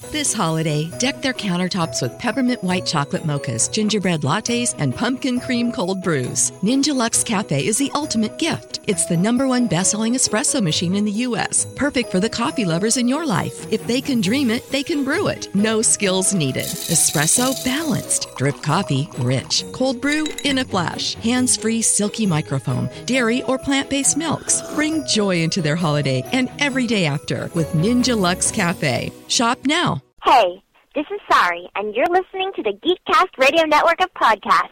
This holiday, deck their countertops with peppermint white chocolate mochas, gingerbread lattes, and pumpkin cream cold brews. Ninja Luxe Cafe is the ultimate gift. It's the #1 best-selling espresso machine in the U.S., perfect for the coffee lovers in your life. If they can dream it, they can brew it. No skills needed. Espresso balanced. Drip coffee rich. Cold brew in a flash. Hands-free silky microfoam. Dairy or plant-based milks. Bring joy into their holiday and every day after with Ninja Luxe Cafe. Shop now. Hey, this is Sari, and you're listening to the Geekcast Radio Network of podcasts.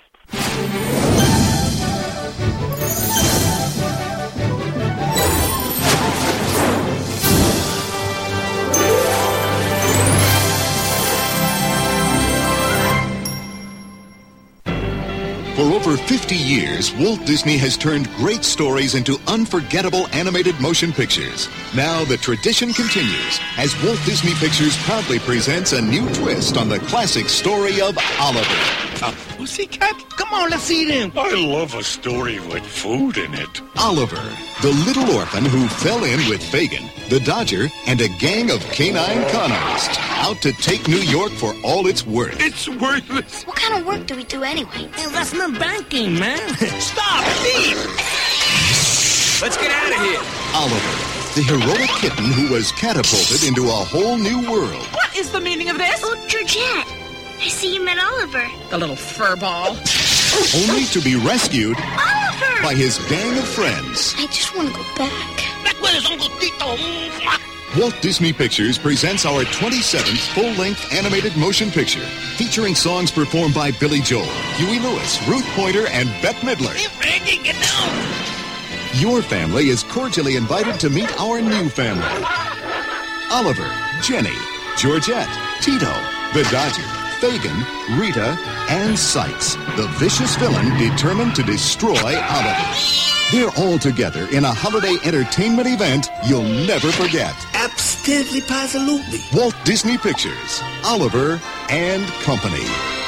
For over 50 years, Walt Disney has turned great stories into unforgettable animated motion pictures. Now the tradition continues as Walt Disney Pictures proudly presents a new twist on the classic story of Oliver. A pussycat? Come on, let's eat him. I love a story with food in it. Oliver, the little orphan who fell in with Fagin, the Dodger, and a gang of canine con artists out to take New York for all it's worth. It's worthless. What kind of work do we do anyway? Investment banking, man. Stop, thief! Let's get out of here. Oliver, the heroic kitten who was catapulted into a whole new world. What is the meaning of this? Oh, Georgette, I see you met Oliver. The little furball. Only to be rescued Oliver! by his gang of friends. I just want to go back. Back with us, Uncle Tito. Walt Disney Pictures presents our 27th full-length animated motion picture, featuring songs performed by Billy Joel, Huey Lewis, Ruth Pointer, and Bette Midler. Hey, Frankie, get down. Your family is cordially invited to meet our new family. Oliver, Jenny, Georgette, Tito, the Dodger, Fagin, Rita, and Sykes, the vicious villain determined to destroy Oliver. They're all together in a holiday entertainment event you'll never forget. Absolutely. Walt Disney Pictures, Oliver and Company.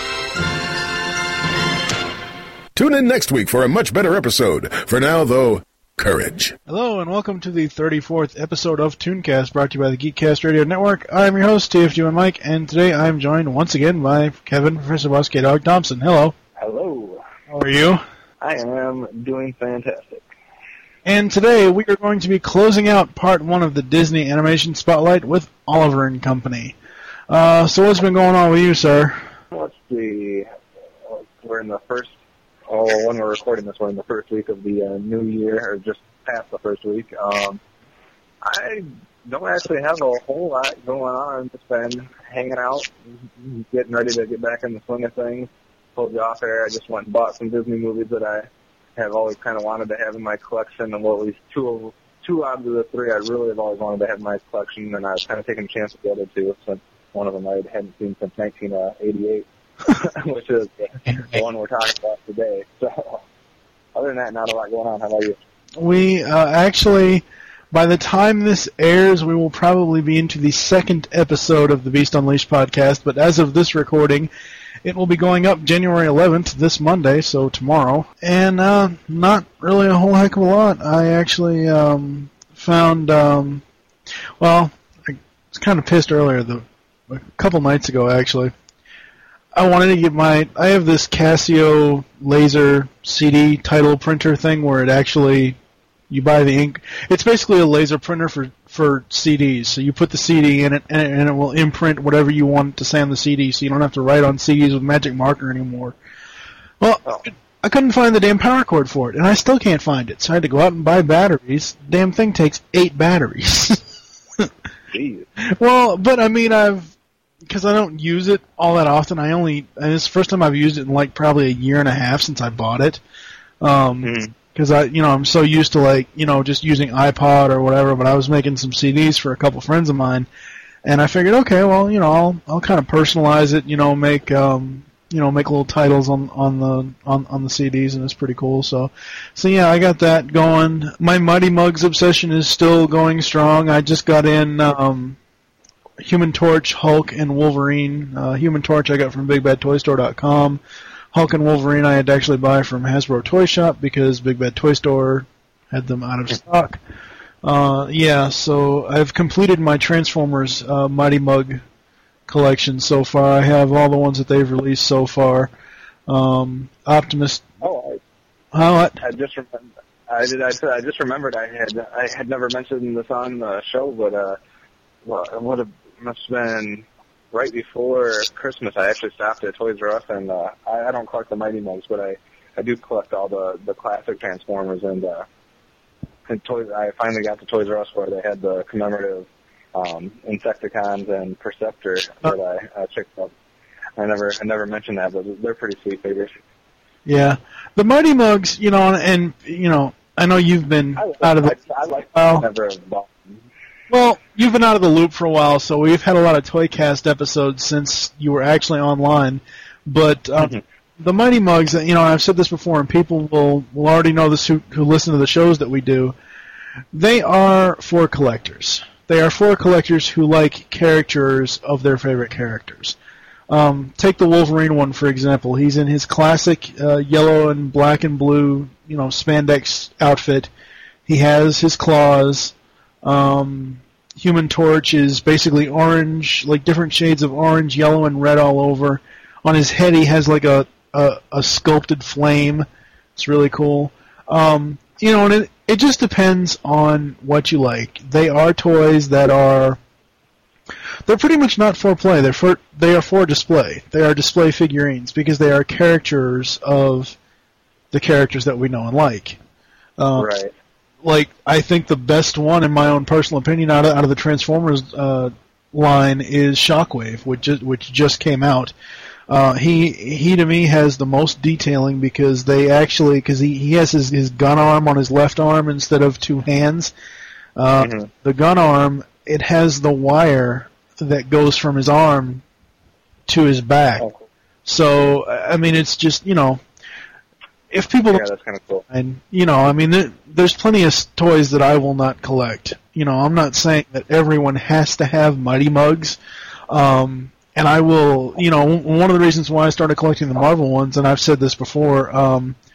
Tune in next week for a much better episode. For now, though, courage. Hello, and welcome to the 34th episode of Tooncast, brought to you by the Geekcast Radio Network. I'm your host, TFG and Mike, and today I'm joined once again by Kevin, Professor Boss K-Dog Thompson. Hello. Hello. How are you? I am doing fantastic. And today we are going to be closing out part 1 of the Disney Animation Spotlight with Oliver and Company. So what's been going on with you, sir? Let's see. We're in the first, when we're recording this, we're in the first week of the new year, or just past the first week. I don't actually have a whole lot going on. Just been hanging out, getting ready to get back in the swing of things. Told you off air, I just went and bought some Disney movies that I have always kind of wanted to have in my collection, and well, at least two out of the 3 I really have always wanted to have in my collection, and I was kind of taking a chance with the other 2, since one of them I hadn't seen since 1988, which is the one we're talking about today. So, other than that, not a lot going on. How about you? We actually, by the time this airs, we will probably be into the 2nd episode of the Beast Unleashed podcast, but as of this recording, it will be going up January 11th, this Monday, so tomorrow. And not really a whole heck of a lot. I actually found, I was kind of pissed earlier, a couple nights ago, actually. I wanted to get I have this Casio laser CD title printer thing where it actually, you buy the ink. It's basically a laser printer for CDs. So you put the CD in it, and it will imprint whatever you want to say on the CD, so you don't have to write on CDs with magic marker anymore. Well, I couldn't find the damn power cord for it, and I still can't find it. So I had to go out and buy batteries. The damn thing takes 8 batteries. Jeez. Well, but I mean, because I don't use it all that often. And it's the first time I've used it in like probably a year and a half since I bought it. Because I'm so used to just using iPod or whatever, but I was making some CDs for a couple friends of mine, and I figured, okay, well, I'll kind of personalize it, make little titles on the CDs, and it's pretty cool. So yeah, I got that going. My Mighty Mugs obsession is still going strong. I just got in Human Torch, Hulk, and Wolverine. Human Torch I got from BigBadToyStore.com. Hulk and Wolverine I had to actually buy from Hasbro Toy Shop because Big Bad Toy Store had them out of stock. So I've completed my Transformers Mighty Mug collection so far. I have all the ones that they've released so far. Optimus. Oh, what? I just remembered I had never mentioned this on the show, but it must have been right before Christmas. I actually stopped at Toys R Us, and I don't collect the Mighty Mugs, but I do collect all the classic Transformers, and I finally got to Toys R Us where they had the commemorative Insecticons and Perceptor that I checked out. I never mentioned that, but they're pretty sweet figures. Yeah, the Mighty Mugs, and I know you've been out of the. Never bought them. Well, you've been out of the loop for a while, so we've had a lot of Toycast episodes since you were actually online. But the Mighty Mugs, I've said this before, and people will already know this who listen to the shows that we do. They are for collectors. They are for collectors who like caricatures of their favorite characters. Take the Wolverine one, for example. He's in his classic yellow and black and blue, spandex outfit. He has his claws. Human Torch is basically orange, like different shades of orange, yellow, and red all over. On his head, he has like a sculpted flame. It's really cool. And it just depends on what you like. They are toys that are. They're pretty much not for play. They are for display. They are display figurines because they are caricatures of the characters that we know and like. Right. Like, I think the best one, in my own personal opinion, out of the Transformers line is Shockwave, which just came out. He to me has the most detailing because he has his gun arm on his left arm instead of two hands. The gun arm, it has the wire that goes from his arm to his back. Oh, cool. So, I mean, it's just, if people that's kind of cool. And, there's plenty of toys that I will not collect. I'm not saying that everyone has to have Mighty Mugs. And I will, one of the reasons why I started collecting the Marvel ones, and I've said this before,